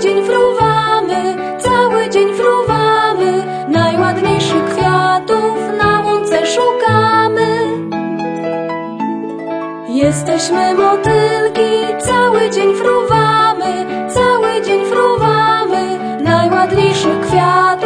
cały dzień fruwamy, najładniejszych kwiatów na łące szukamy. Jesteśmy motylki, cały dzień fruwamy, najładniejszych kwiatów